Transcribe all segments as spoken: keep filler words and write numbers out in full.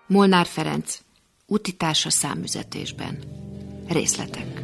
Molnár Ferenc, útitársa számüzetésben. Részletek.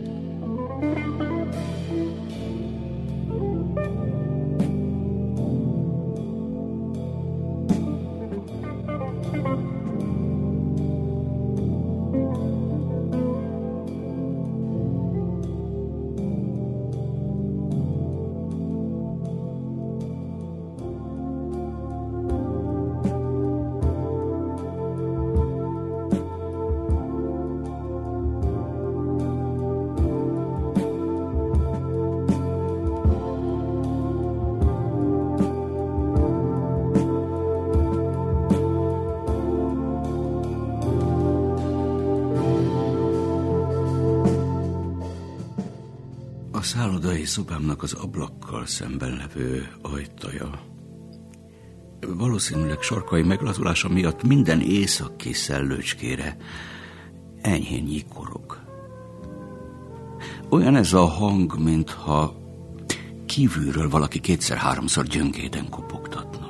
A szállodai szobámnak az ablakkal szemben levő ajtaja valószínűleg sarkai meglazulása miatt minden északi szellőcskére enyhén nyikorog. Olyan ez a hang, mintha kívülről valaki kétszer-háromszor gyöngéden kopogtatna.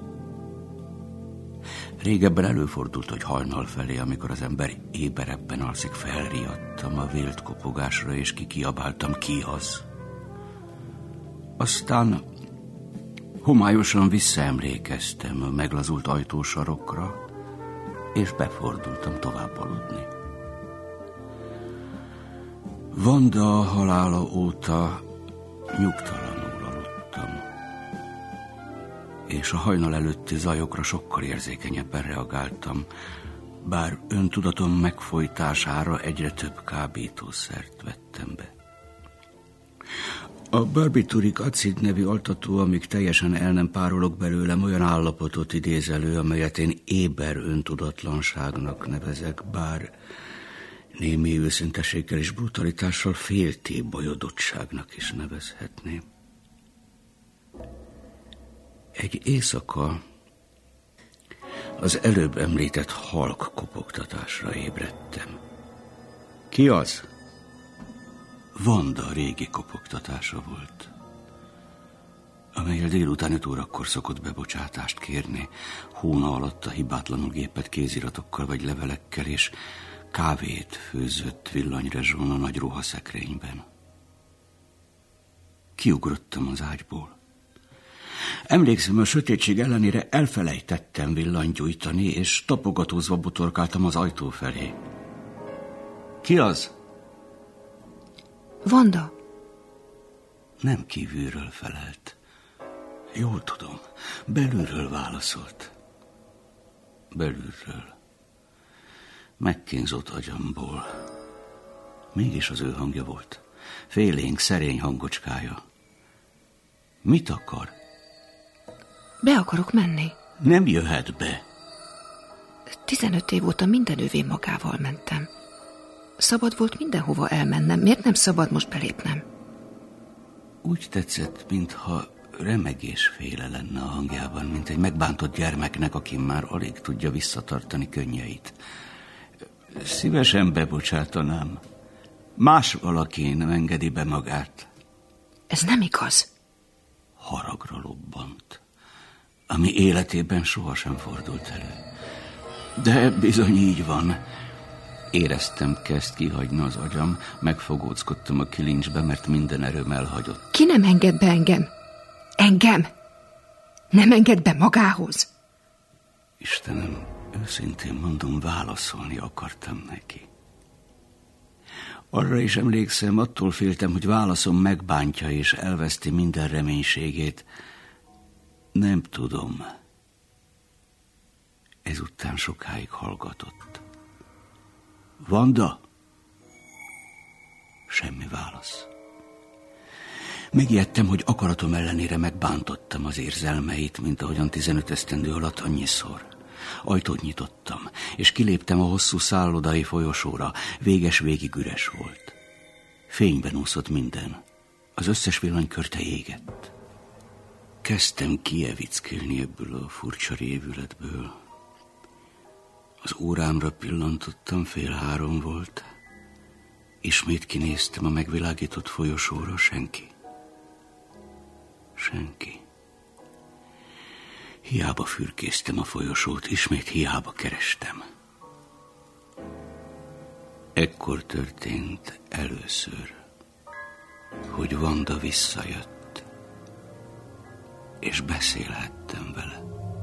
Régebben előfordult, hogy hajnal felé, amikor az ember éberebben alszik, felriadtam a vélt kopogásra, és kikiabáltam, ki az. Aztán homályosan visszaemlékeztem a meglazult ajtósarokra, és befordultam tovább aludni. Vanda halála óta nyugtalanul aludtam, és a hajnal előtti zajokra sokkal érzékenyebben reagáltam, bár öntudatom megfojtására egyre több kábítószert vettem be. A barbiturik acid nevű altató, amíg teljesen el nem párolok belőlem, olyan állapotot idéz elő, amelyet én éber öntudatlanságnak nevezek, bár némi őszinteséggel és brutalitással féltébolyodottságnak is nevezhetném. Egy éjszaka az előbb említett halk kopogtatásra ébredtem. Ki az? Vanda régi kopogtatása volt, amelyel délután öt órakor szokott bebocsátást kérni, hóna alatt a hibátlanul gépet kéziratokkal vagy levelekkel, és kávét főzött villanyrezsón a nagy ruhaszekrényben. Kiugrottam az ágyból. Emlékszem, a sötétség ellenére elfelejtettem villanyt gyújtani, és tapogatózva botorkáltam az ajtó felé. Ki az? Vanda. Nem kívülről felelt. Jól tudom, belülről válaszolt. Belülről. Megkínzott agyamból. Mégis az ő hangja volt. Félénk, szerény hangocskája. Mit akar? Be akarok menni. Nem jöhet be. Tizenöt év óta minden ővén magával mentem. Szabad volt mindenhova elmennem. Miért nem szabad most belépnem? Úgy tetszett, mintha remegésféle lenne a hangjában, mint egy megbántott gyermeknek, aki már alig tudja visszatartani könnyeit. Szívesen bebocsátanám. Más valaki nem engedi be magát. Ez nem igaz. Haragra lobbant, ami életében sohasem fordult elő. De bizony így van. Éreztem, kezd kihagyni az agyam, megfogóckodtam a kilincsbe, mert minden erőm elhagyott. Ki nem enged be engem? Engem? Nem enged be magához? Istenem, őszintén mondom, válaszolni akartam neki. Arra is emlékszem, attól féltem, hogy válaszom megbántja és elveszti minden reménységét. Nem tudom. Ezután sokáig hallgatott. Vanda? Semmi válasz. Megijedtem, hogy akaratom ellenére megbántottam az érzelmeit, mint ahogyan tizenöt esztendő alatt annyiszor. Ajtót nyitottam, és kiléptem a hosszú szállodai folyosóra. Véges végig üres volt. Fényben úszott minden. Az összes villanykörte égett. Kezdtem kievickélni ebből a furcsa révületből. Az órámra pillantottam, fél három volt. Ismét kinéztem a megvilágított folyosóra, senki. Senki. Hiába fürkésztem a folyosót, ismét hiába kerestem. Ekkor történt először, hogy Vanda visszajött, és beszélhettem vele.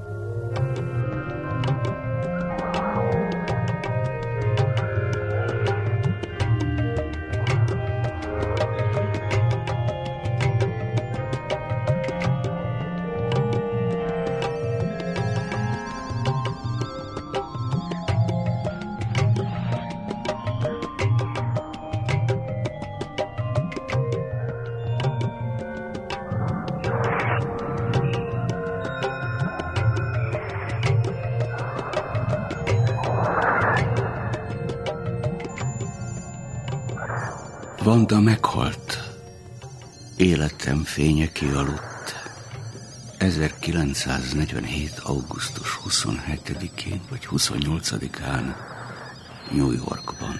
Vanda meghalt. Életem fénye kialudt. ezerkilencszáznegyvenhét. augusztus huszonhetedikén vagy huszonnyolcadikán New Yorkban.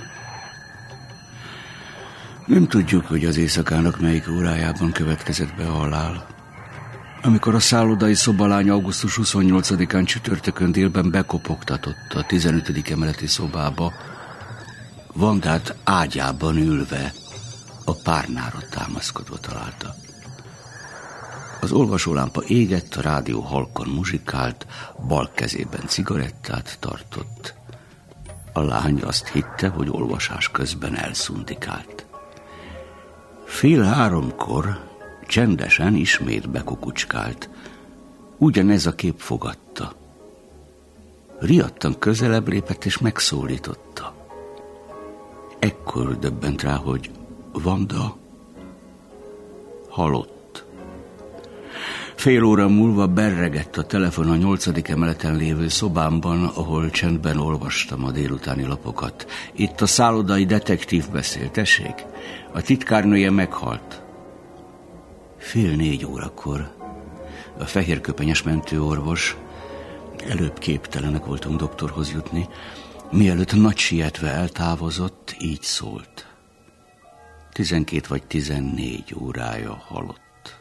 Nem tudjuk, hogy az éjszakának melyik órájában következett be a halál. Amikor a szállodai szobalány augusztus huszonnyolcadikán csütörtökön délben bekopogtatott a tizenötödik emeleti szobába, Vandát ágyában ülve a párnára támaszkodva találta. Az olvasólámpa égett, a rádió halkan muzsikált, bal kezében cigarettát tartott. A lány azt hitte, hogy olvasás közben elszundikált. Fél háromkor csendesen ismét bekukucskált. Ugyanez a kép fogadta. Riadtan közelebb lépett és megszólította. Ekkor döbbent rá, hogy Vanda halott. Fél óra múlva berregett a telefon a nyolcadik emeleten lévő szobámban, ahol csendben olvastam a délutáni lapokat. Itt a szállodai detektív beszél, tessék. A titkárnője meghalt. Fél négy órakor a fehérköpenyes mentőorvos, előbb képtelenek voltunk doktorhoz jutni, mielőtt nagy sietve eltávozott, így szólt. Tizenkét vagy tizennégy órája halott.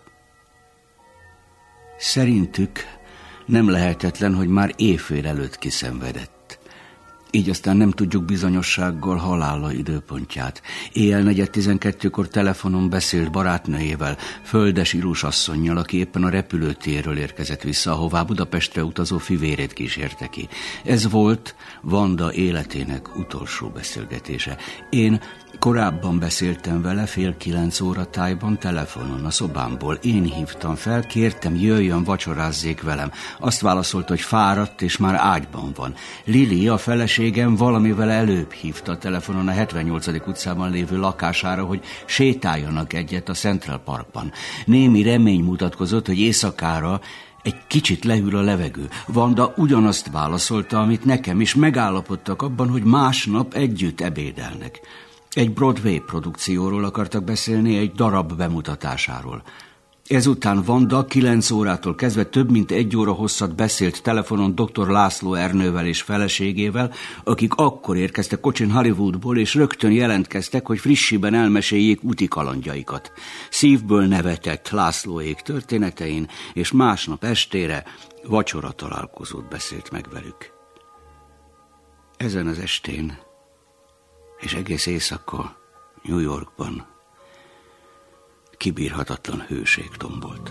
Szerintük nem lehetetlen, hogy már éjfél előtt kiszenvedett. Így aztán nem tudjuk bizonyossággal halála időpontját. Éjjel negyed tizenkettőkor telefonon beszélt barátnőjével, Földes Irus asszonnyal, aki éppen a repülőtérről érkezett vissza, ahová Budapestre utazó fivérét kísérte ki. Ez volt Vanda életének utolsó beszélgetése. Én korábban beszéltem vele fél kilenc óra tájban telefonon a szobámból. Én hívtam fel, kértem, jöjjön, vacsorázzék velem. Azt válaszolta, hogy fáradt és már ágyban van. Lili, a feleségem, valamivel előbb hívta a telefonon a hetvennyolcadik utcában lévő lakására, hogy sétáljanak egyet a Central Parkban. Némi remény mutatkozott, hogy éjszakára egy kicsit lehűl a levegő. Vanda ugyanazt válaszolta, amit nekem, és megállapodtak abban, hogy másnap együtt ebédelnek. Egy Broadway produkcióról akartak beszélni, egy darab bemutatásáról. Ezután Vanda kilenc órától kezdve több mint egy óra hosszat beszélt telefonon doktor László Ernővel és feleségével, akik akkor érkeztek kocsin Hollywoodból, és rögtön jelentkeztek, hogy frissiben elmeséljék úti kalandjaikat. Szívből nevetett Lászlóék történetein, és másnap estére vacsora találkozót beszélt meg velük. Ezen az estén és egész éjszaka New Yorkban kibírhatatlan hőség tombolt.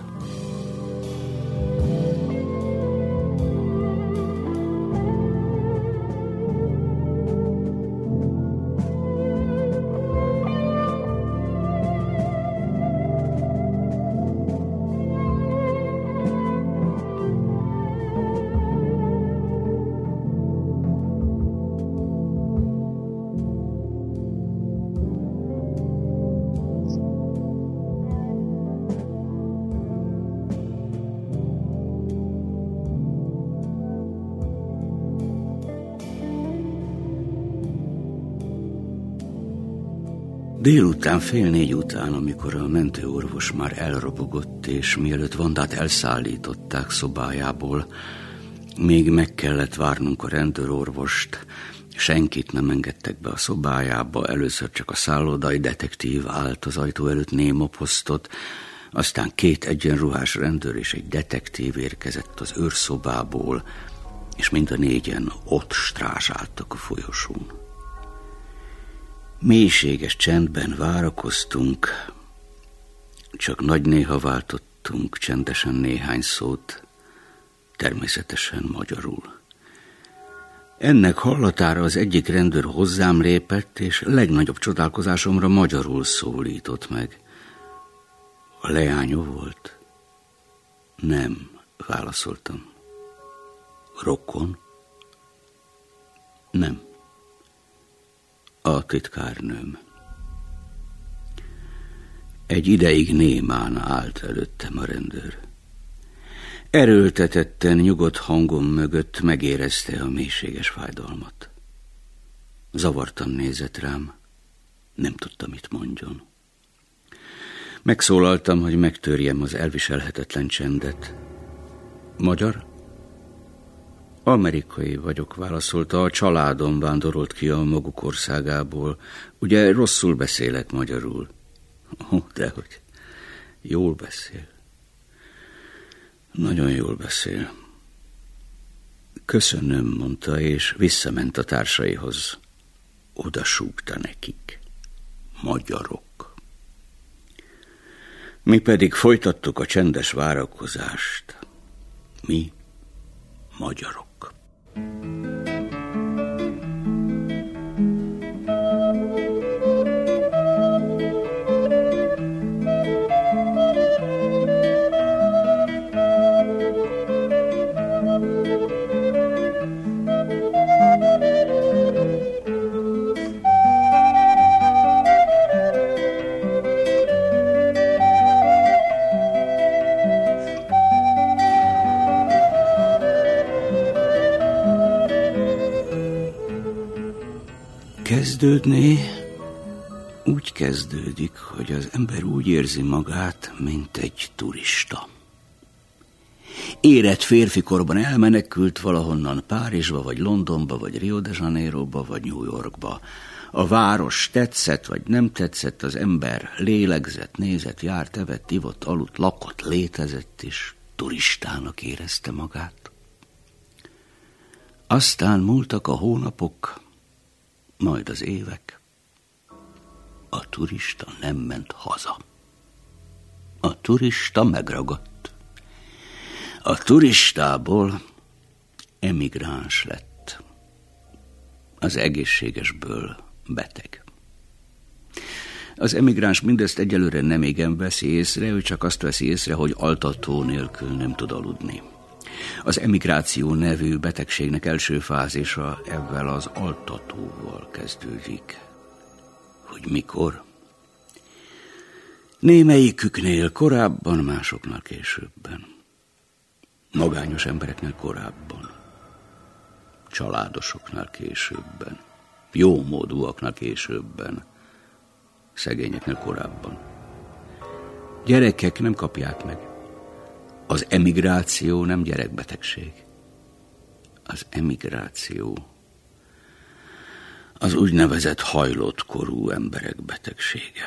Délután fél négy után, amikor a mentőorvos már elrobogott, és mielőtt Vandát elszállították szobájából, még meg kellett várnunk a rendőrorvost, senkit nem engedtek be a szobájába, először csak a szállodai detektív állt az ajtó előtt néma posztot, Aztán két egyenruhás rendőr és egy detektív érkezett az őrszobából, és mind a négyen ott strázsáltak a folyosón. Mélységes csendben várakoztunk, csak nagy néha váltottunk csendesen néhány szót, természetesen magyarul. Ennek hallatára az egyik rendőr hozzám lépett, és legnagyobb csodálkozásomra magyarul szólított meg. A leányó volt? Nem, válaszoltam. Rokon? Nem. A titkárnőm. Egy ideig némán állt előttem a rendőr. Erőltetetten, nyugodt hangom mögött megérezte a mélységes fájdalmat. Zavartan nézett rám, nem tudta, mit mondjon. Megszólaltam, hogy megtörjem az elviselhetetlen csendet. Magyar? Amerikai vagyok, válaszolta, a családom vándorolt ki a maguk országából. Ugye rosszul beszélek magyarul? Ó, dehogy, jól beszél. Nagyon jól beszél. Köszönöm, mondta, és visszament a társaihoz. Oda súgta nekik. Magyarok. Mi pedig folytattuk a csendes várakozást. Mi magyarok. Kezdődni úgy kezdődik, hogy az ember úgy érzi magát, mint egy turista. Érett férfikorban elmenekült valahonnan Párizsba, vagy Londonba, vagy Rio de Janeiroba, vagy New Yorkba. A város tetszett, vagy nem tetszett, az ember lélegzett, nézett, járt, evett, ivott, aludt, lakott, létezett, és turistának érezte magát. Aztán múltak a hónapok, majd az évek. A turista nem ment haza. A turista megragadt. A turistából emigráns lett. Az egészségesből beteg. Az emigráns mindezt egyelőre nem igen veszi észre, ő csak azt veszi észre, hogy altató nélkül nem tud aludni. Az emigráció nevű betegségnek első fázisa ezzel az altatóval kezdődik. Hogy mikor? Némelyiküknél korábban, másoknál későbben. Magányos embereknél korábban. Családosoknál későbben. Jómódúaknál későbben. Szegényeknél korábban. Gyerekek nem kapják meg. Az emigráció nem gyerekbetegség. Az emigráció az úgynevezett hajlott korú emberek betegsége.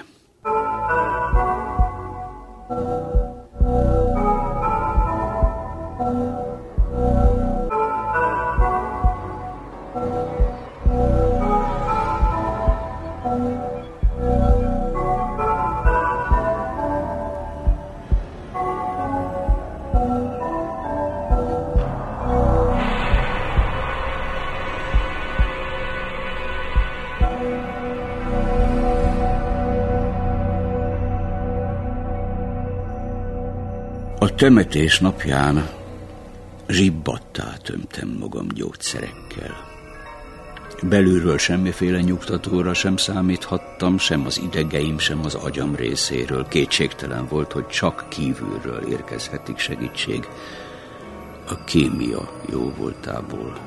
A temetés napján zsibbattá tömtem magam gyógyszerekkel. Belülről semmiféle nyugtatóra sem számíthattam, sem az idegeim, sem az agyam részéről. Kétségtelen volt, hogy csak kívülről érkezhetik segítség. A kémia jó voltából.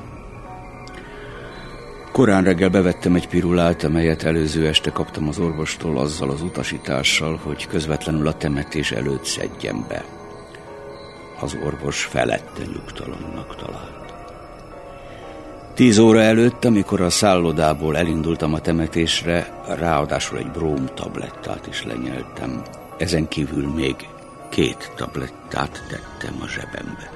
Korán reggel bevettem egy pirulát, amelyet előző este kaptam az orvostól azzal az utasítással, hogy közvetlenül a temetés előtt szedjem be. Az orvos felette nyugtalannak talált. Tíz óra előtt, amikor a szállodából elindultam a temetésre, ráadásul egy bróm tablettát is lenyeltem. Ezen kívül még Két tablettát tettem a zsebembe.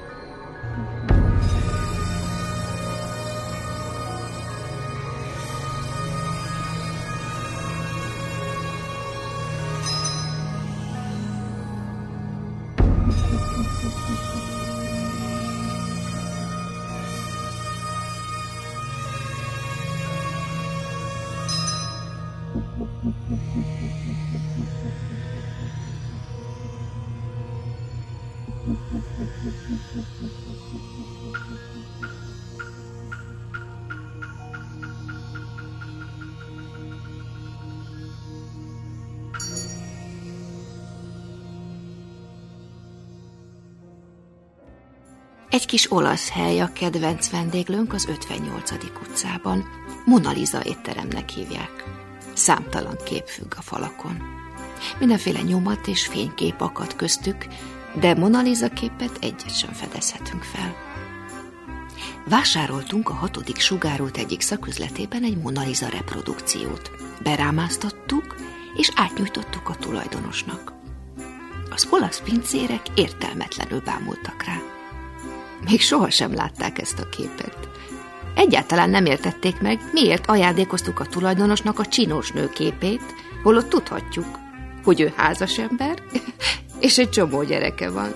Egy kis olasz hely a kedvenc vendéglőnk az ötvennyolcadik utcában. Mona Lisa étteremnek hívják. Számtalan kép függ a falakon. Mindenféle nyomat és fénykép akad köztük, de Mona Lisa képet egyet sem fedezhetünk fel. Vásároltunk a hatodik sugárút egyik szaküzletében egy Mona Lisa reprodukciót. Berámáztattuk, és átnyújtottuk a tulajdonosnak. Az olasz pincérek értelmetlenül bámultak rá. Még sohasem látták ezt a képet. Egyáltalán nem értették meg, miért ajándékoztuk a tulajdonosnak a csinos nő képét, holott tudhatjuk, hogy ő házas ember, és egy csomó gyereke van.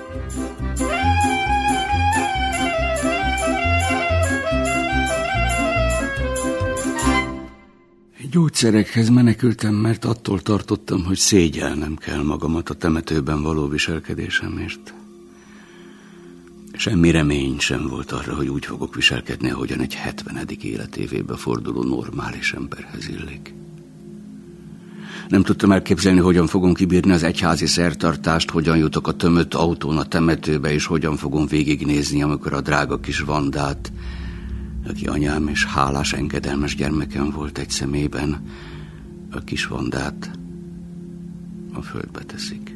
Gyógyszerekhez menekültem, mert attól tartottam, hogy szégyelnem kell magamat a temetőben való viselkedésemért. Semmi remény sem volt arra, hogy úgy fogok viselkedni, ahogyan egy hetvenedik életévébe forduló normális emberhez illik. Nem tudtam elképzelni, hogyan fogom kibírni az egyházi szertartást, hogyan jutok a tömött autón a temetőbe, és hogyan fogom végignézni, amikor a drága kis Vandát, aki anyám és hálás, engedelmes gyermekem volt egy szemében, a kis Vandát a földbe teszik.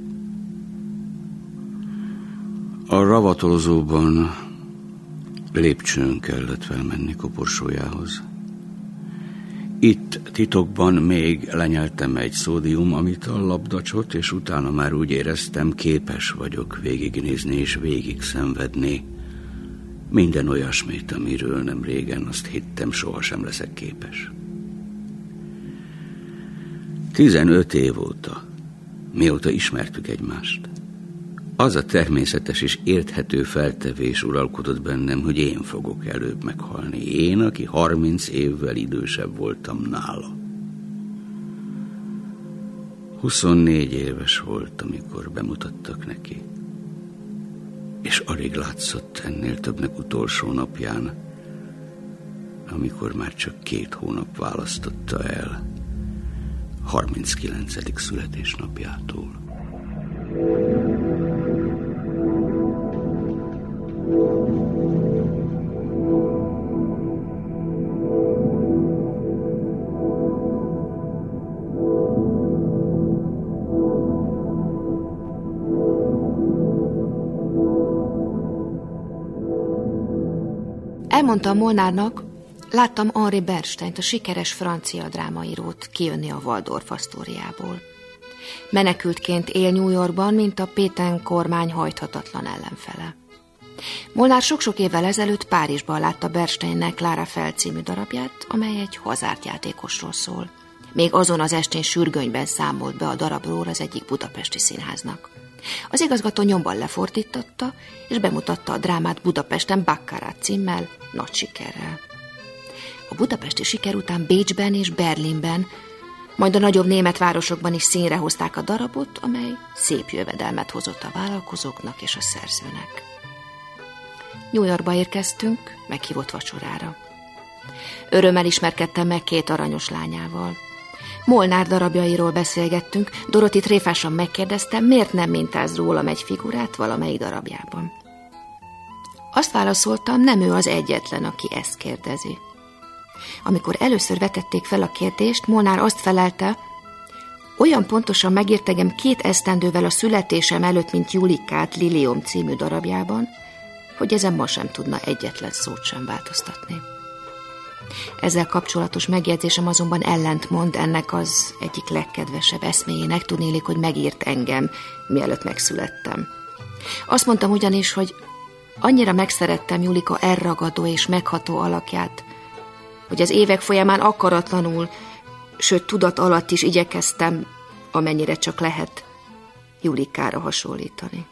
A ravatolozóban lépcsőn kellett felmenni koporsójához. Itt titokban még lenyeltem egy szódium, amit a labdacsot, és utána már úgy éreztem, képes vagyok végignézni és végig szenvedni minden olyasmit, amiről nem régen azt hittem, sohasem leszek képes. Tizenöt év óta, mióta ismertük egymást, az a természetes és érthető feltevés uralkodott bennem, hogy én fogok előbb meghalni. Én, aki harminc évvel idősebb voltam nála. Huszonnégy éves volt, amikor bemutattak neki. És alig látszott ennél többnek utolsó napján, amikor már csak két hónap választotta el harminckilencedik születésnapjától. Elmondtam Molnárnak, láttam Henri Bernsteint, a sikeres francia drámaírót kijönni a Waldorf Astoriából. Menekültként él New Yorkban, mint a Pétain kormány hajthatatlan ellenfele. Molnár sok-sok évvel ezelőtt Párizsban látta Bernsteinnek Clara Fell című darabját, amely egy hazártjátékosról szól. Még azon az estén sürgönyben számolt be a darabról az egyik budapesti színháznak. Az igazgató nyomban lefordította, és bemutatta a drámát Budapesten Baccarat címmel, nagy sikerrel. A budapesti siker után Bécsben és Berlinben, majd a nagyobb német városokban is színre hozták a darabot, amely szép jövedelmet hozott a vállalkozóknak és a szerzőnek. New Yorkba érkeztünk, meghívott vacsorára. Örömmel ismerkedtem meg két aranyos lányával. Molnár darabjairól beszélgettünk, Doroti tréfásan megkérdeztem, miért nem mintáz rólam egy figurát valamelyik darabjában. Azt válaszoltam, nem ő az egyetlen, aki ezt kérdezi. Amikor először vetették fel a kérdést, Molnár azt felelte, olyan pontosan megírtegem két esztendővel a születésem előtt, mint Julikát Lilium című darabjában, hogy ezen ma sem tudna egyetlen szót sem változtatni. Ezzel kapcsolatos megjegyzésem azonban ellentmond ennek az egyik legkedvesebb eszméjének, tudnélik, hogy megírt engem, mielőtt megszülettem. Azt mondtam ugyanis, hogy annyira megszerettem Julika elragadó és megható alakját, hogy az évek folyamán akaratlanul, sőt tudat alatt is igyekeztem, amennyire csak lehet, Julikára hasonlítani.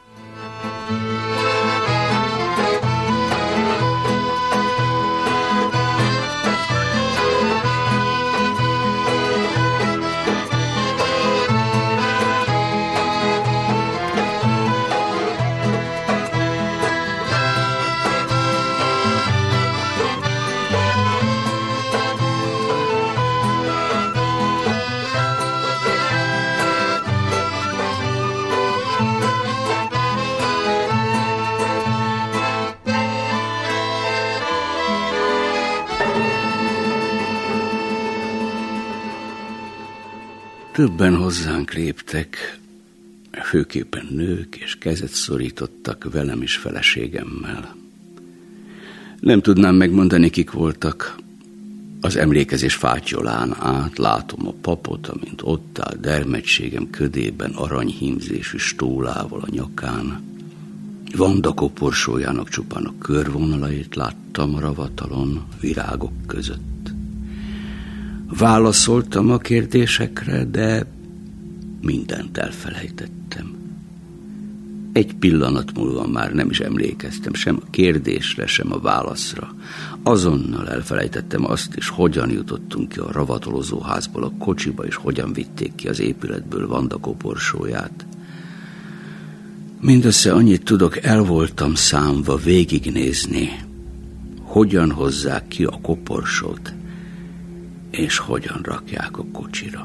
Többen hozzánk léptek, főképpen nők, és kezet szorítottak velem is feleségemmel. Nem tudnám megmondani, kik voltak. Az emlékezés fátyolán át látom a papot, amint ott áll dermedtségem ködében aranyhímzésű stólával a nyakán. Vanda koporsójának csupán a körvonalait láttam a ravatalon, virágok között. Válaszoltam a kérdésekre, de mindent elfelejtettem. Egy pillanat múlva már nem is emlékeztem sem a kérdésre, sem a válaszra. Azonnal elfelejtettem azt is, hogyan jutottunk ki a ravatolozó házból a kocsiba, és hogyan vitték ki az épületből Vanda koporsóját. Mindössze annyit tudok, el voltam számva végignézni, hogyan hozzák ki a koporsót, és hogyan rakják a kocsira.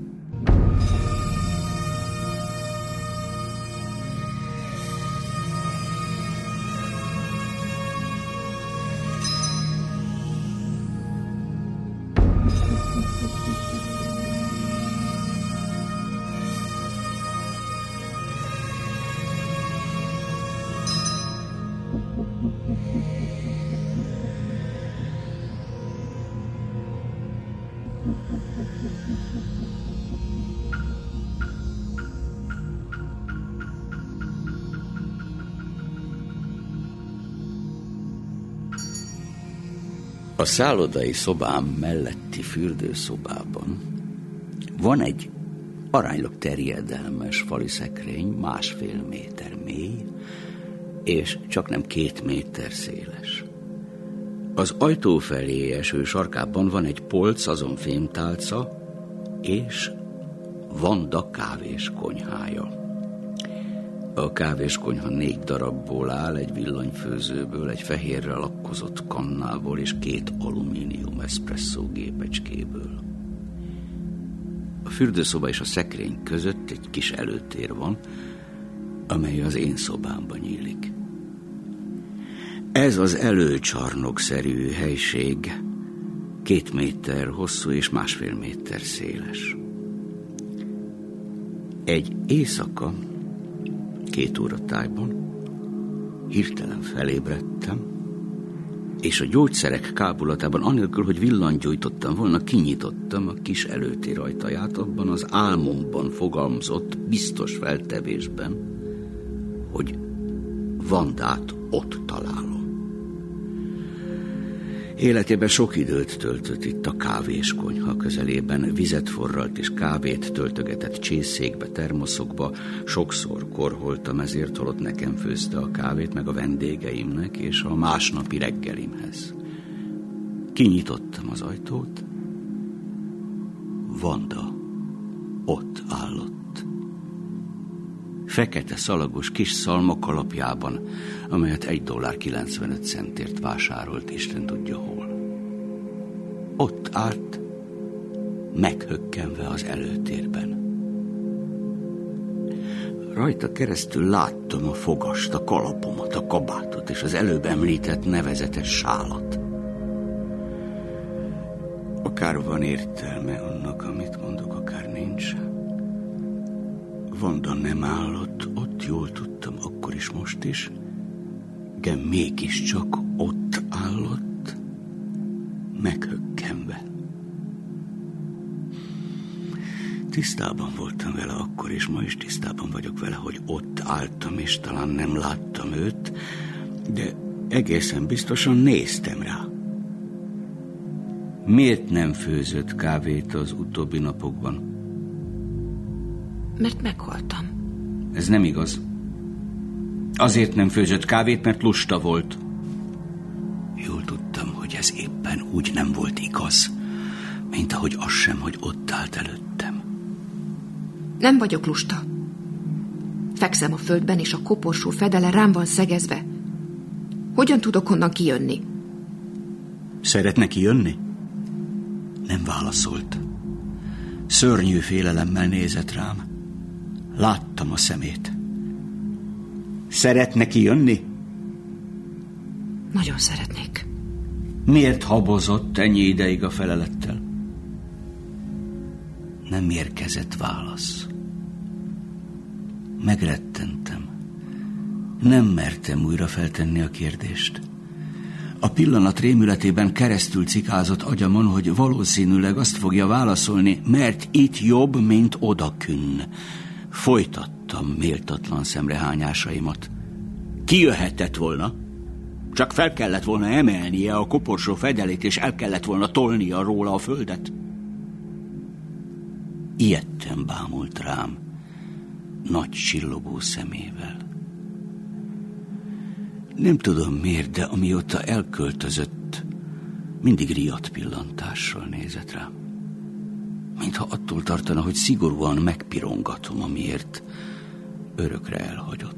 A szállodai szobám melletti fürdőszobában van egy aránylag terjedelmes fali szekrény, másfél méter mély, és csak nem két méter széles. Az ajtó felé eső sarkában van egy polc, azon fémtálca, és Vanda kávés konyhája. A kávéskonyha négy darabból áll, egy villanyfőzőből, egy fehérre lakkozott kannából és két alumínium eszpresszó gépecskéből. A fürdőszoba és a szekrény között egy kis előtér van, amely az én szobámba nyílik. Ez az előcsarnokszerű helység két méter hosszú és másfél méter széles. Egy éjszaka, két óra tájban hirtelen felébredtem, és a gyógyszerek kábulatában, anélkül, hogy villant gyújtottam volna, kinyitottam a kis előtér ajtaját abban az álmomban fogalmazott biztos feltevésben, hogy Vandát ott találom. Életében sok időt töltött itt a kávéskonyha közelében, vizet forralt és kávét töltögetett csészékbe, termoszokba, sokszor korholtam ezért, holott nekem főzte a kávét, meg a vendégeimnek és a másnapi reggelimhez. Kinyitottam az ajtót, Vanda ott állott. Fekete szalagos kis szalmakalapjában, amelyet egy dollár kilencvenöt centért vásárolt, Isten tudja hol. Ott állt, meghökkenve az előtérben. Rajta keresztül láttam a fogast, a kalapomat, a kabátot és az előbb említett nevezetes sálat. Akár van értelme annak, amit mondok, akár nincs. Vanda nem állott, ott jól tudtam, akkor is, most is, de mégiscsak ott állott, meg Tisztában voltam vele akkor, és ma is tisztában vagyok vele, hogy ott álltam, és talán nem láttam őt, de egészen biztosan néztem rá. Miért nem főzött kávét az utóbbi napokban? Mert meghaltam. Ez nem igaz. Azért nem főzött kávét, mert lusta volt. Jól tudtam, hogy ez éppen úgy nem volt igaz, mint ahogy az sem, hogy ott állt előttem. Nem vagyok lusta. Fekszem a földben, és a koporsó fedele rám van szegezve. Hogyan tudok onnan kijönni? Szeretne kijönni? Nem válaszolt. Szörnyű félelemmel nézett rám. Láttam a szemét. Szeretne kijönni? Nagyon szeretnék. Miért habozott ennyi ideig a felelettel? Nem érkezett válasz. Megrettentem. Nem mertem újra feltenni a kérdést. A pillanat rémületében keresztül cikázott agyamon, hogy valószínűleg azt fogja válaszolni, mert itt jobb, mint odakünn. Folytattam méltatlan szemrehányásaimat. Ki jöhetett volna? Csak fel kellett volna emelnie a koporsó fedelét, és el kellett volna tolnia róla a földet. Ijedten bámult rám, nagy csillogó szemével. Nem tudom miért, de amióta elköltözött, mindig riadt pillantással nézett rám. Mintha attól tartana, hogy szigorúan megpirongatom, amiért örökre elhagyott.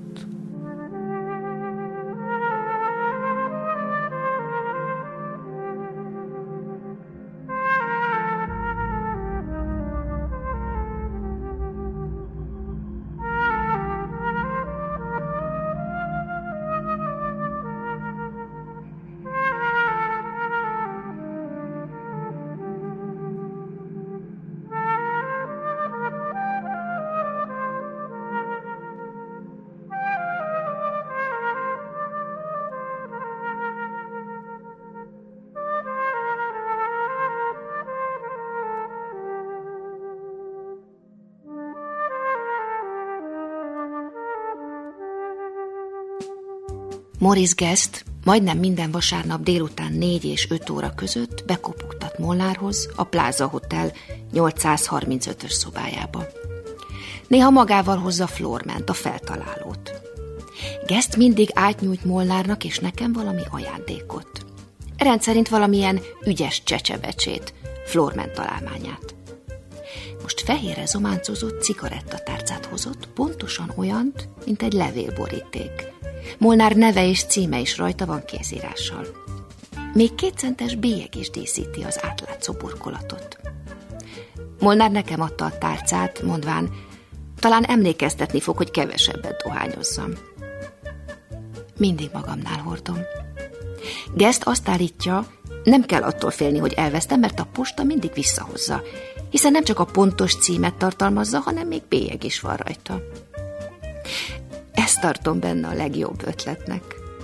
Maurice Guest majdnem minden vasárnap délután négy és öt óra között bekopogtat Molnárhoz, a Plaza Hotel nyolcszázharmincötös szobájába. Néha magával hozza Florment, a feltalálót. Guest mindig átnyújt Molnárnak és nekem valami ajándékot. Rendszerint valamilyen ügyes csecsebecsét, Florment találmányát. Most fehérre zománcozott cigarettatárcát hozott, pontosan olyant, mint egy levélboríték. Molnár neve és címe is rajta van kézírással. Még kétcentes bélyeg is díszíti az átlátszó burkolatot. Molnár nekem adta a tárcát, mondván, talán emlékeztetni fog, hogy kevesebbet dohányozzam. Mindig magamnál hordom. Guest azt állítja, nem kell attól félni, hogy elvesztem, mert a posta mindig visszahozza, hiszen nem csak a pontos címet tartalmazza, hanem még bélyeg is van rajta. Ezt tartom benne a legjobb ötletnek.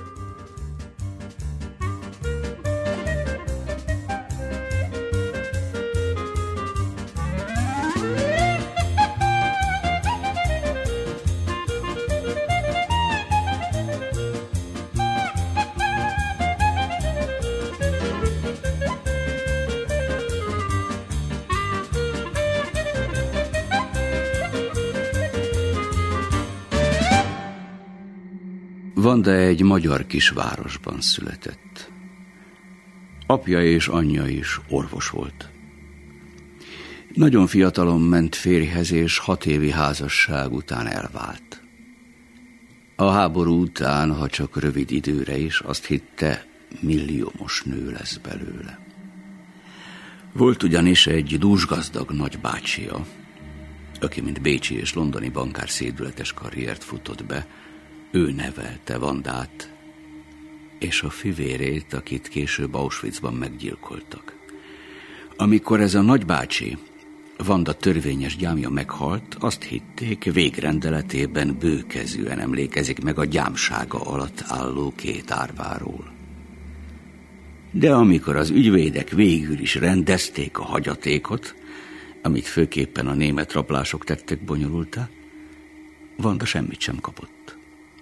Vanda egy magyar kisvárosban született. Apja és anyja is orvos volt. Nagyon fiatalon ment férjhez, és hat évi házasság után elvált. A háború után, ha csak rövid időre is, azt hitte, milliómos nő lesz belőle. Volt ugyanis egy dúsgazdag nagybácsia, aki mint bécsi és londoni bankár szédületes karriert futott be. Ő nevelte Vandát és a fivérét, akit később Auschwitzban meggyilkoltak. Amikor ez a nagybácsi, Vanda törvényes gyámja meghalt, azt hitték, végrendeletében bőkezűen emlékezik meg a gyámsága alatt álló két árváról. De amikor az ügyvédek végül is rendezték a hagyatékot, amit főképpen a német rablások tettek bonyolultá, Vanda semmit sem kapott.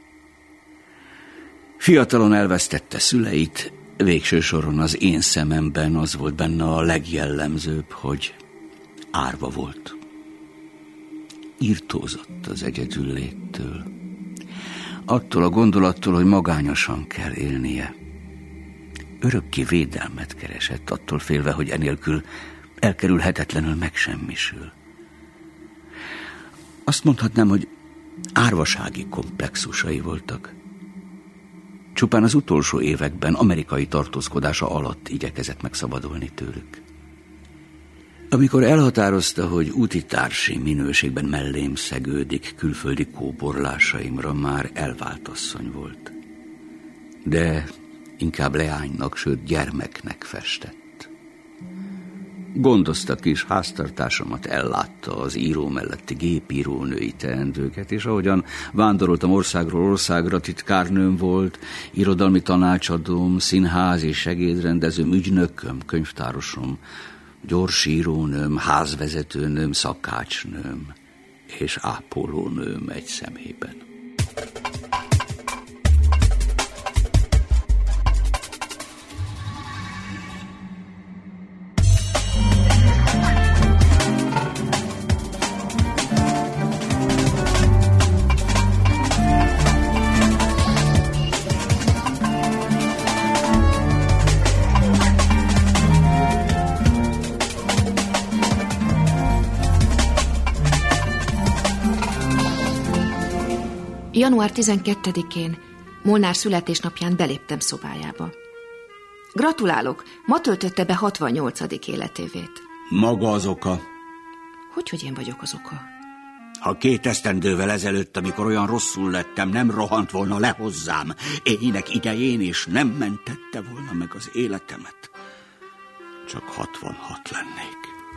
Fiatalon elvesztette szüleit, végső soron az én szememben az volt benne a legjellemzőbb, hogy árva volt. Irtózott az egyedülléttől, attól a gondolattól, hogy magányosan kell élnie. Örökké védelmet keresett, attól félve, hogy enélkül elkerülhetetlenül megsemmisül. Azt mondhatnám, hogy árvasági komplexusai voltak. Csupán az utolsó években amerikai tartózkodása alatt igyekezett megszabadulni tőlük. Amikor elhatározta, hogy útitársi minőségben mellém szegődik külföldi kóborlásaimra, már elvált asszony volt. De inkább leánynak, sőt gyermeknek festett. Gondozta kis háztartásomat, ellátta az író melletti gépírónői teendőket, és ahogyan vándoroltam országról országra, titkárnőm volt, irodalmi tanácsadóm, színházi segédrendezőm, ügynököm, könyvtárosom, gyorsírónőm, házvezetőnőm, szakácsnőm és ápolónőm egy személyben. január tizenkettedikén, Molnár születésnapján beléptem szobájába. Gratulálok, ma töltötte be hatvannyolcadik életévét. Maga az oka. Hogy, hogy én vagyok az oka? Ha két esztendővel ezelőtt, amikor olyan rosszul lettem, nem rohant volna le hozzám ének idején, és nem mentette volna meg az életemet, csak hatvanhat lennék.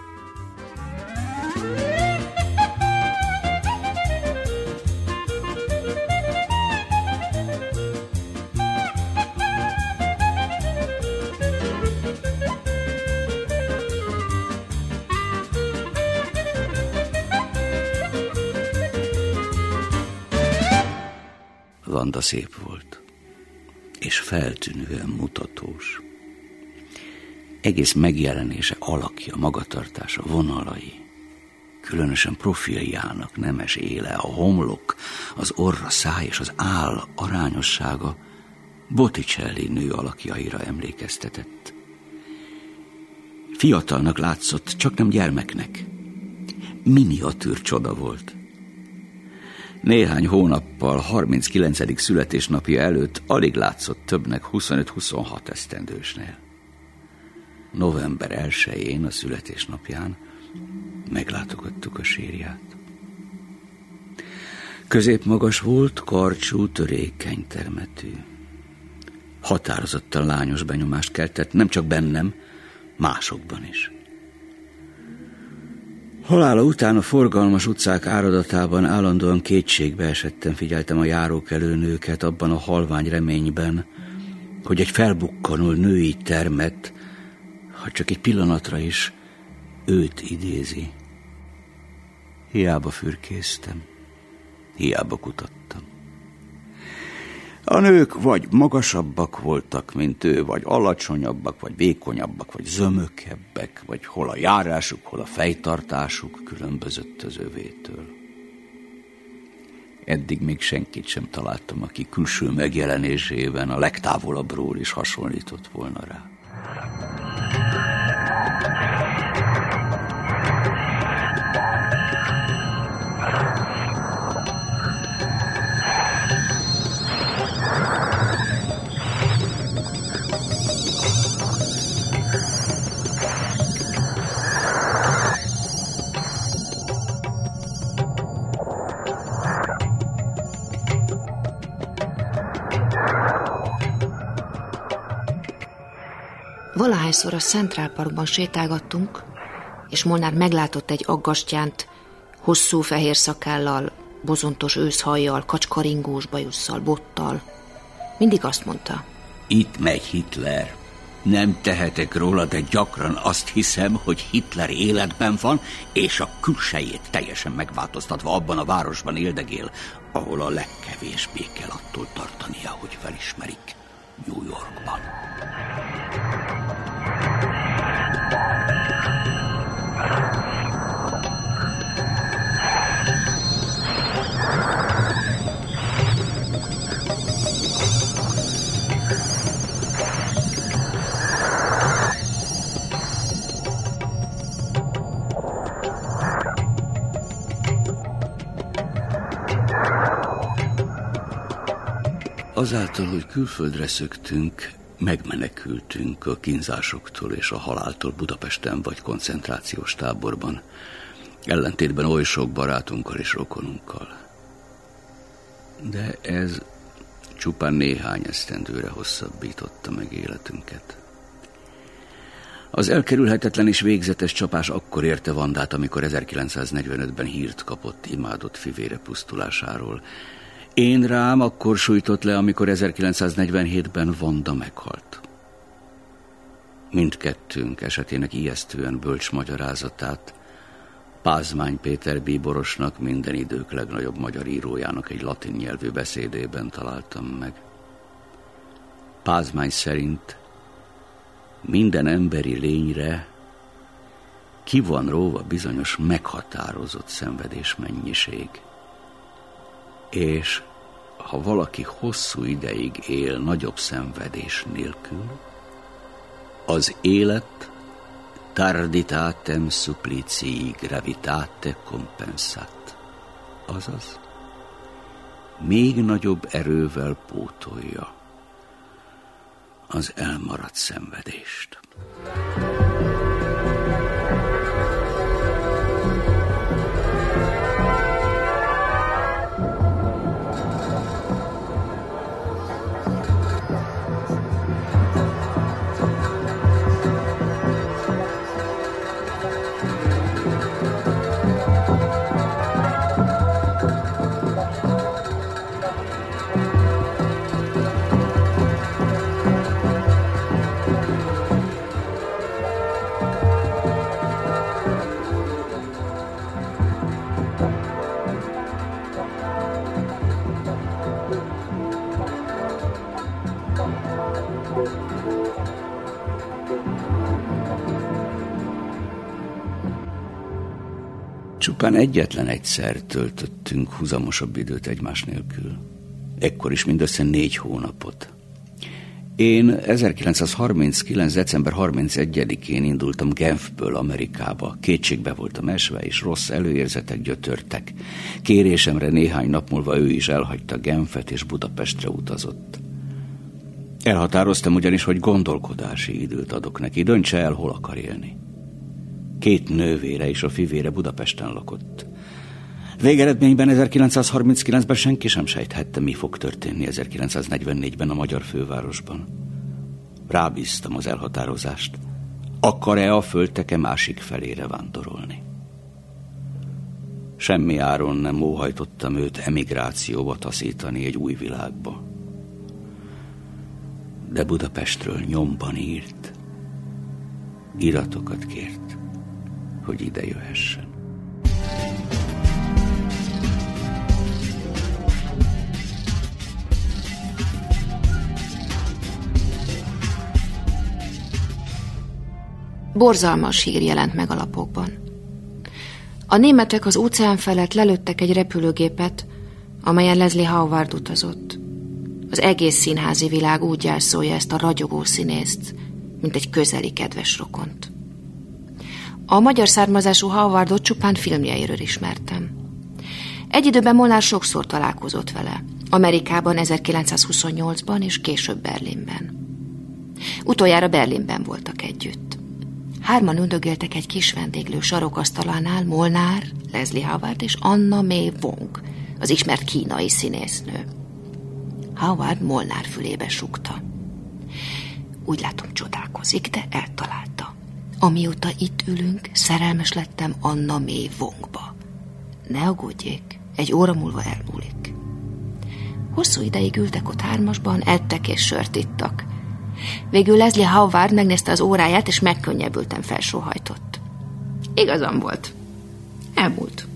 Vanda szép volt, és feltűnően mutatós. Egész megjelenése, alakja, magatartása, vonalai, különösen profiljának nemes éle, a homlok, az orra, száj és az áll arányossága Botticelli nő alakjaira emlékeztetett. Fiatalnak látszott, csak nem gyermeknek. Miniatűr csoda volt. Néhány hónappal harminckilencedik születésnapja előtt alig látszott többnek huszonöt-huszonhat esztendősnél. November elsején, a születésnapján meglátogattuk a sírját. Középmagas volt, karcsú, törékeny termetű. Határozottan lányos benyomást keltett, nem csak bennem, másokban is. Halála után a forgalmas utcák áradatában állandóan kétségbe esettem, figyeltem a járókelő nőket abban a halvány reményben, hogy egy felbukkanó női termet, ha csak egy pillanatra is, őt idézi. Hiába fürkésztem, hiába kutattam. A nők vagy magasabbak voltak, mint ő, vagy alacsonyabbak, vagy vékonyabbak, vagy zömökebbek, vagy hol a járásuk, hol a fejtartásuk különbözött az övétől. Eddig még senkit sem találtam, aki külső megjelenésében a legtávolabbról is hasonlított volna rá. Valahányszor a Central Parkban sétálgattunk, és Molnár meglátott egy aggastyánt, hosszú fehér szakállal, bozontos őszhajjal, kacskaringós bajusszal, bottal. Mindig azt mondta: itt megy Hitler, Nem tehetek róla, de gyakran azt hiszem, hogy Hitler életben van, és a külsejét teljesen megváltoztatva abban a városban éldegél, ahol a legkevésbé kell attól tartania, hogy felismerik, New Yorkban. Azáltal, hogy külföldre szöktünk, megmenekültünk a kínzásoktól és a haláltól Budapesten vagy koncentrációs táborban, ellentétben oly sok barátunkkal és rokonunkkal. De ez csupán néhány esztendőre hosszabbította meg életünket. Az elkerülhetetlen és végzetes csapás akkor érte Vandát, amikor ezerkilencszáznegyvenötben hírt kapott imádott fivére pusztulásáról. Én rám akkor sújtott le, amikor ezerkilencszáznegyvenhétben Vanda meghalt. Mindkettőnk esetének ijesztően bölcs magyarázatát Pázmány Péter bíborosnak, minden idők legnagyobb magyar írójának egy latin nyelvű beszédében találtam meg. Pázmány szerint minden emberi lényre ki van róva bizonyos meghatározott szenvedésmennyiség. És ha valaki hosszú ideig él nagyobb szenvedés nélkül, az élet tarditatem supplicii gravitate compensat, azaz még nagyobb erővel pótolja az elmaradt szenvedést. Csupán egyetlen egyszer töltöttünk húzamosabb időt egymás nélkül. Ekkor is mindössze négy hónapot. Én ezerkilencszázharminckilenc. december harmincegyedikén indultam Genfből Amerikába. Kétségbe voltam esve, és rossz előérzetek gyötörtek. Kérésemre néhány nap múlva ő is elhagyta Genfet, és Budapestre utazott. Elhatároztam ugyanis, hogy gondolkodási időt adok neki. Döntse el, hol akar élni. Két nővére és a fivére Budapesten lakott. Végeredményben ezerkilencszázharminckilencben senki sem sejthette, mi fog történni ezerkilencszáznegyvennégyben a magyar fővárosban. Rábíztam az elhatározást. Akar-e a földteke másik felére vándorolni? Semmi áron nem óhajtottam őt emigrációba taszítani egy új világba. De Budapestről nyomban írt, iratokat kért, hogy ide jöhessen. Borzalmas hír jelent meg a lapokban. A németek az óceán felett lelőttek egy repülőgépet, amelyen Leslie Howard utazott. Az egész színházi világ úgy gyászolja ezt a ragyogó színészt, mint egy közeli kedves rokont. A magyar származású Howardot csupán filmjeiről ismertem. Egy időben Molnár sokszor találkozott vele, Amerikában ezerkilencszázhuszonnyolcban és később Berlinben. Utoljára Berlinben voltak együtt. Hárman üldögéltek egy kis vendéglő sarokasztalánál Molnár, Leslie Howard és Anna May Wong, az ismert kínai színésznő. Howard Molnár fülébe sukta. Úgy látom, csodálkozik, de eltalálta. Amióta itt ülünk, szerelmes lettem Anna May Wongba. Ne aggódjék, egy óra múlva elmúlik. Hosszú ideig ültek ott hármasban, ettek és sört ittak. Végül Leslie Howard megnézte az óráját, és megkönnyebbülten felsóhajtott. Igazam volt. Elmúlt.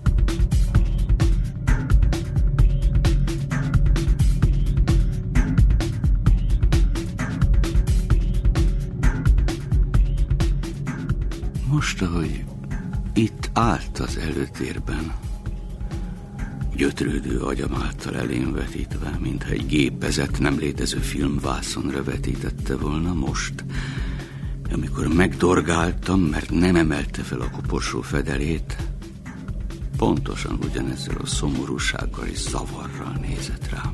Most, ahogy itt állt az előtérben, gyötrődő agyam által elém vetítve, mintha egy gépezet nem létező filmvászonra vetítette volna, most, amikor megdorgáltam, mert nem emelte fel a koporsó fedelét, pontosan ugyanezzel a szomorúsággal és zavarral nézett rám.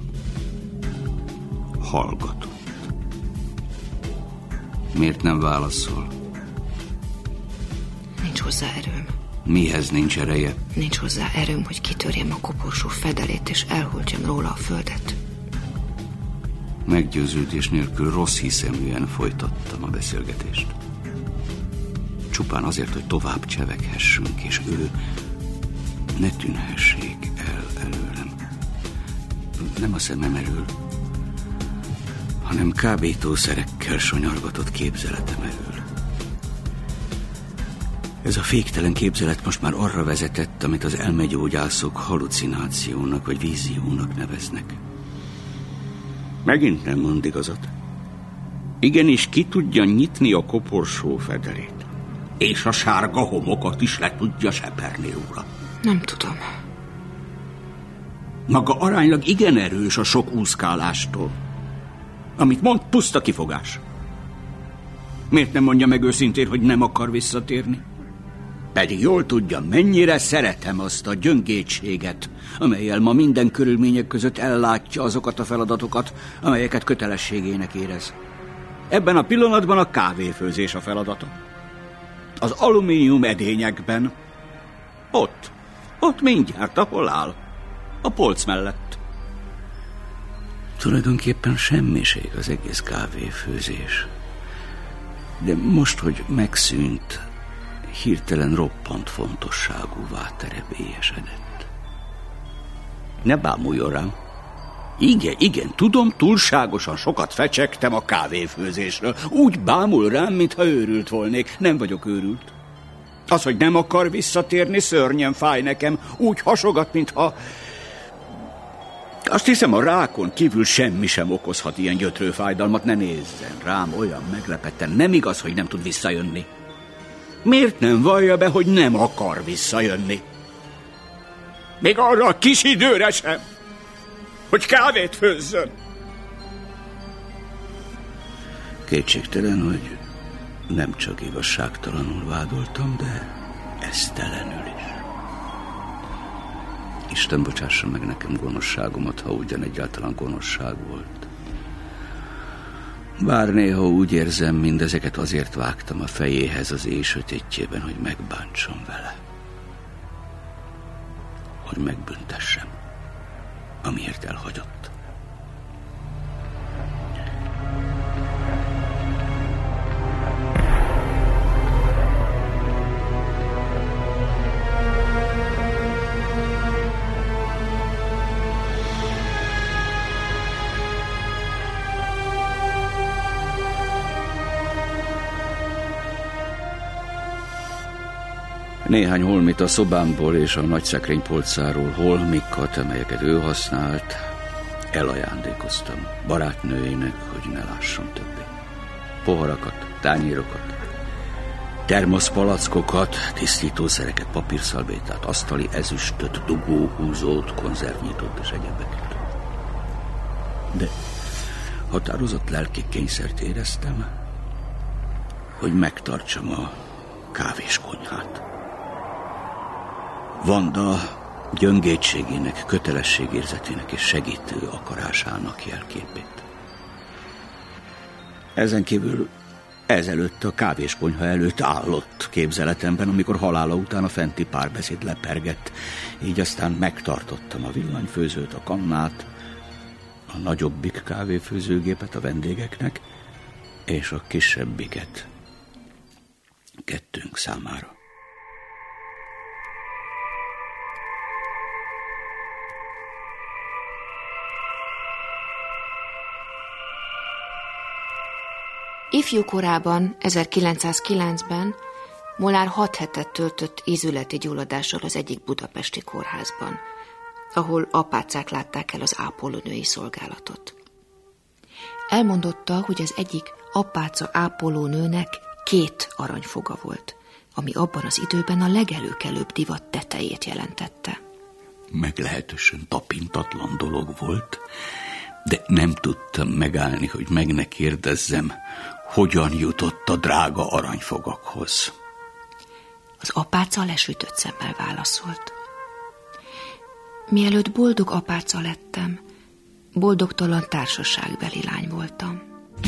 Hallgatott. Miért nem válaszol? Nincs hozzá erőm. Mihez nincs ereje? Nincs hozzá erőm, hogy kitörjem a koporsó fedelét, és elhultjam róla a földet. Meggyőződés nélkül rossz hiszeműen folytattam a beszélgetést. Csupán azért, hogy tovább cseveghessünk, és ő ne tűnhessék el előlem. Nem a szemem elől, hanem kábítószerekkel sonyargatott képzeletem elől. Ez a féktelen képzelet most már arra vezetett, amit az elmegyógyászok halucinációnak vagy víziónak neveznek. Megint nem mond igazat. Igenis ki tudja nyitni a koporsó fedelét, és a sárga homokat is le tudja seperni róla. Nem tudom. Maga aránylag igen erős a sok úszkálástól. Amit mond, puszta kifogás. Miért nem mondja meg őszintén, hogy nem akar visszatérni? Pedig jól tudja, mennyire szeretem azt a gyöngétséget, amellyel ma minden körülmények között ellátja azokat a feladatokat, amelyeket kötelességének érez. Ebben a pillanatban a kávéfőzés a feladata. Az alumínium edényekben, ott, ott mindjárt, ahol áll, a polc mellett. Tulajdonképpen semmiség az egész kávéfőzés. De most, hogy megszűnt, hirtelen roppant fontosságúvá terebélyesedett. Ne bámuljon rám. Igen, igen, tudom, túlságosan sokat fecsegtem a kávéfőzésről. Úgy bámul rám, mintha őrült volnék. Nem vagyok őrült. Az, hogy nem akar visszatérni, szörnyen fáj nekem. Úgy hasogat, mintha... Azt hiszem, a rákon kívül semmi sem okozhat ilyen gyötrő fájdalmat. Ne nézzen rám olyan meglepetten. Nem igaz, hogy nem tud visszajönni. Miért nem vallja be, hogy nem akar visszajönni? Még arra a kis időre sem, hogy kávét főzzön. Kétségtelen, hogy nem csak igazságtalanul vádoltam, de esztelenül is. Isten bocsássa meg nekem gonoszságomat, ha ugyan egyáltalán gonoszság volt. Bár néha úgy érzem, mindezeket azért vágtam a fejéhez az éj sötétjében, hogy megbántsam vele. Hogy megbüntessem, amiért elhagyott. Néhány holmit a szobámból és a nagyszekrény polcáról, holmikat, amelyeket ő használt, elajándékoztam barátnőjének, hogy ne lásson többé. Poharakat, tányérokat, termoszpalackokat, tisztítószereket, papírszalvétát, asztali ezüstöt, dugóhúzót, konzervnyitót és egyebeket. De határozott lelki kényszert éreztem, hogy megtartsam a kávéskonyhát. Vanda gyöngétségének, kötelességérzetének és segítő akarásának jelképét. Ezen kívül ezelőtt a kávéskonyha előtt állott képzeletemben, amikor halála után a fenti párbeszéd lepergett, így aztán megtartottam a villanyfőzőt, a kannát, a nagyobbik kávéfőzőgépet a vendégeknek, és a kisebbiket kettőnk számára. Ifjú korában, ezerkilencszázkilencben Molnár hat hetet töltött ízületi gyulladással az egyik budapesti kórházban, ahol apácák látták el az ápolónői szolgálatot. Elmondotta, hogy az egyik apáca ápolónőnek két aranyfoga volt, ami abban az időben a legelőkelőbb divat tetejét jelentette. Meglehetősen tapintatlan dolog volt, de nem tudtam megállni, hogy meg ne kérdezzem, hogyan jutott a drága aranyfogakhoz. Az apáca lesütött szemmel válaszolt. Mielőtt boldog apáca lettem, boldogtalan társaságbeli lány voltam.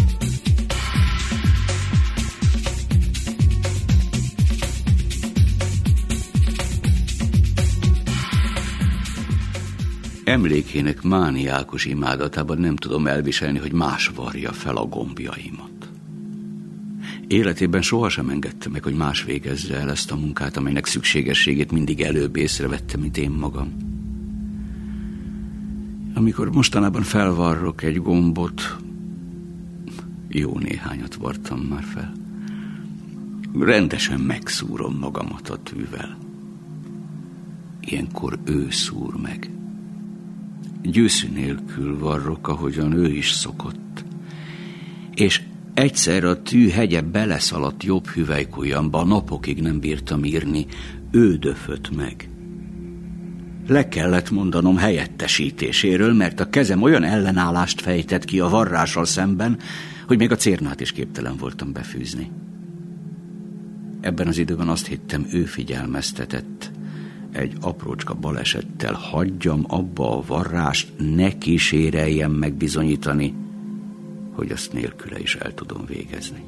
Emlékének mániákus imádatában nem tudom elviselni, hogy más varja fel a gombjaimat. Életében sohasem engedte meg, hogy más végezze el ezt a munkát, amelynek szükségességét mindig előbb észrevette, mint én magam. Amikor mostanában felvarrok egy gombot, jó néhányat vartam már fel, rendesen megszúrom magamat a tűvel. Ilyenkor ő szúr meg. Győszű nélkül varrok, ahogyan ő is szokott. És egyszer a tű hegye beleszaladt jobb hüvelykujjamba, napokig nem bírtam írni, ő döfött meg. Le kellett mondanom helyettesítéséről, mert a kezem olyan ellenállást fejtett ki a varrással szemben, hogy még a cérnát is képtelen voltam befűzni. Ebben az időben azt hittem, ő figyelmeztetett, egy aprócska balesettel hagyjam abba a varrást, ne kíséreljem megbizonyítani, hogy azt nélküle is el tudom végezni.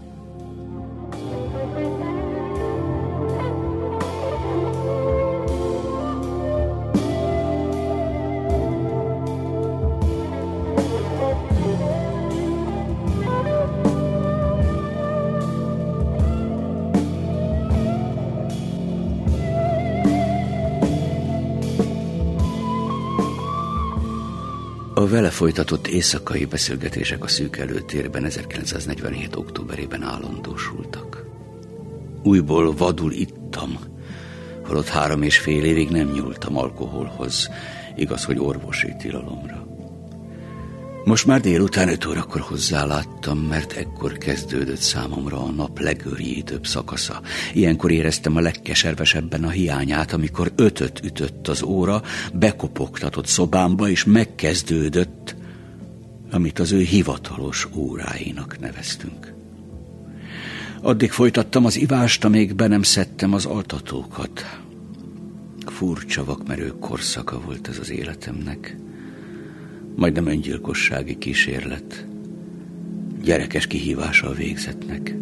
A vele folytatott éjszakai beszélgetések a szűk előtérben ezerkilencszáznegyvenhét októberében állandósultak. Újból vadul ittam, holott három és fél évig nem nyúltam alkoholhoz, igaz, hogy orvosi tilalomra. Most már délután öt órakor hozzáláttam, mert ekkor kezdődött számomra a nap legőrjítőbb szakasza. Ilyenkor éreztem a legkeservesebben a hiányát, amikor ötöt ütött az óra, bekopogtatott szobámba, és megkezdődött, amit az ő hivatalos óráinak neveztünk. Addig folytattam az ivást, amíg be nem szedtem az altatókat. Furcsa vakmerő korszaka volt ez az életemnek. Majdnem öngyilkossági kísérlet, gyerekes kihívással végzetnek.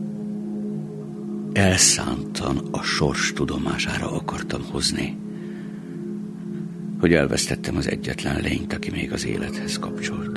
Elszántan a sors tudomására akartam hozni, hogy elvesztettem az egyetlen lényt, aki még az élethez kapcsolt.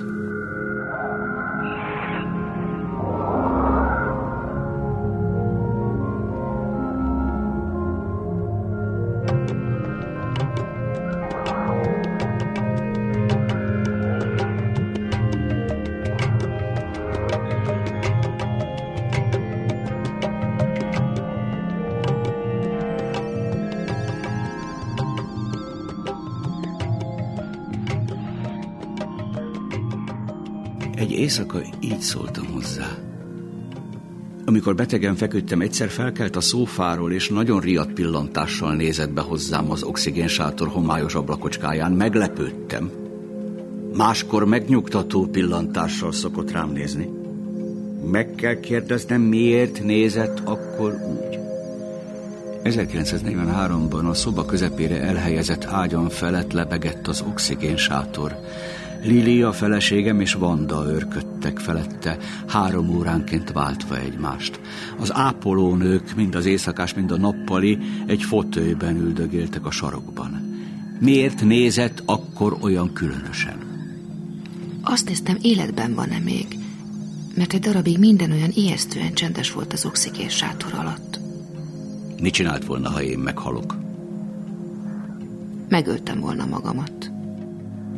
Egy éjszaka így szóltam hozzá. Amikor betegen feküdtem, egyszer felkelt a szófáról, és nagyon riadt pillantással nézett be hozzám az oxigénsátor homályos ablakocskáján. Meglepődtem. Máskor megnyugtató pillantással szokott rám nézni. Meg kell kérdeznem, miért nézett akkor úgy. ezerkilencszáznegyvenháromban a szoba közepére elhelyezett ágyam felett lebegett az oxigénsátor. Lili, a feleségem és Vanda őrködtek felette, három óránként váltva egymást. Az ápolónők, mind az éjszakás, mind a nappali, egy fotölyben üldögéltek a sarokban. Miért nézett akkor olyan különösen? Azt néztem, életben van-e még, mert egy darabig minden olyan ijesztően csendes volt az oxigénsátor alatt. Mit csinált volna, ha én meghalok? Megöltem volna magamat.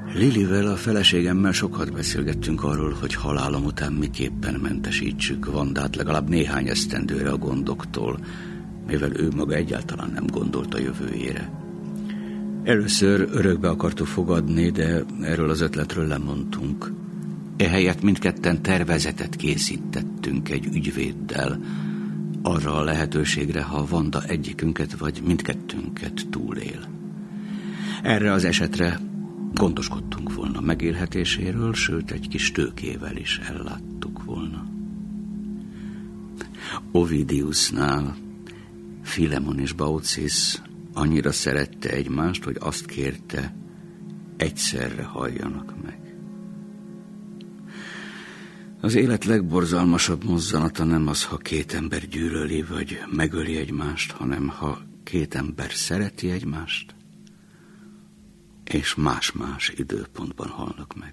Lilivel, a feleségemmel sokat beszélgettünk arról, hogy halálom után miképpen mentesítsük Vandát legalább néhány esztendőre a gondoktól, mivel ő maga egyáltalán nem gondolt a jövőjére. Először örökbe akartuk fogadni, de erről az ötletről lemondtunk. Ehelyett mindketten tervezetet készítettünk egy ügyvéddel, arra a lehetőségre, ha Vanda egyikünket vagy mindkettőnket túlél. Erre az esetre gondoskodtunk volna megélhetéséről, sőt egy kis tőkével is elláttuk volna. Ovidiusnál Philemon és Baucis annyira szerette egymást, hogy azt kérte, egyszerre halljanak meg. Az élet legborzalmasabb mozzanata nem az, ha két ember gyűlöli vagy megöli egymást, hanem ha két ember szereti egymást, és más-más időpontban halnak meg.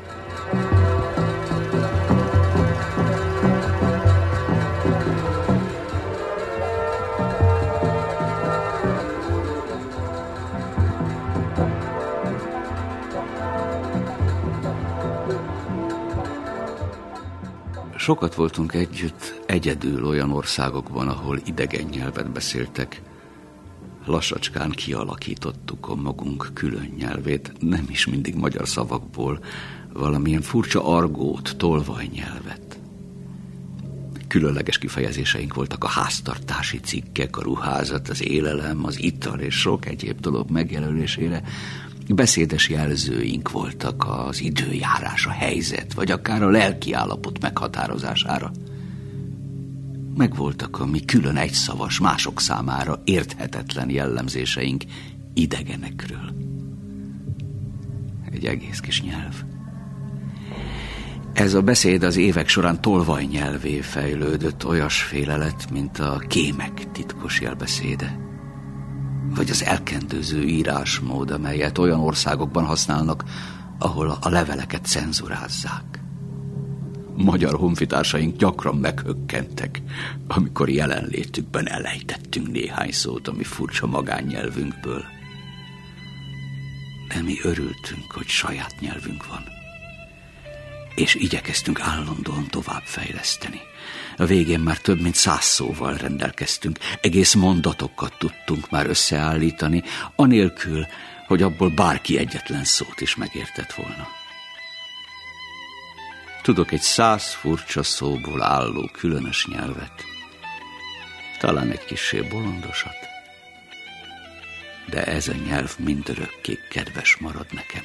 Sokat voltunk együtt, egyedül olyan országokban, ahol idegen nyelvet beszéltek. Lassacskán kialakítottuk a magunk külön nyelvét, nem is mindig magyar szavakból, valamilyen furcsa argót, tolvajnyelvet. Különleges kifejezéseink voltak a háztartási cikkek, a ruházat, az élelem, az ital és sok egyéb dolog megjelölésére. Beszédes jelzőink voltak az időjárás, a helyzet, vagy akár a lelki állapot meghatározására. Megvoltak a mi külön egyszavas, mások számára érthetetlen jellemzéseink idegenekről. Egy egész kis nyelv. Ez a beszéd az évek során tolvajnyelvé fejlődött, olyasféle lett, mint a kémek titkos jelbeszéde, vagy az elkendőző írásmód, amelyet olyan országokban használnak, ahol a leveleket cenzurázzák. Magyar honfitársaink gyakran meghökkentek, amikor jelenlétükben elejtettünk néhány szót a mi furcsa magánnyelvünkből. De mi örültünk, hogy saját nyelvünk van, és igyekeztünk állandóan továbbfejleszteni. A végén már több mint száz szóval rendelkeztünk, egész mondatokat tudtunk már összeállítani, anélkül, hogy abból bárki egyetlen szót is megértett volna. Tudok egy száz furcsa szóból álló különös nyelvet, talán egy kissé bolondosat, de ez a nyelv mindörökké kedves marad nekem.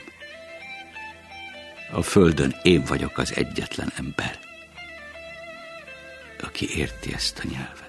A földön én vagyok az egyetlen ember, aki érti ezt a nyelvet.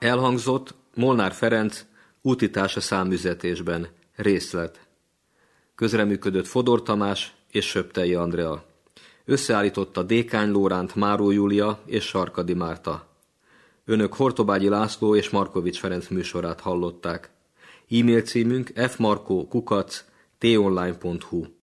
Elhangzott Molnár Ferenc útitársa számüzetésben, részlet. Közreműködött Fodor Tamás és Söptei Andrea. Összeállította Dékány Lóránt, Máró Júlia és Sarkadi Márta. Önök Hortobágyi László és Markovics Ferenc műsorát hallották. E-mail címünk f markó kukac t online pont hu.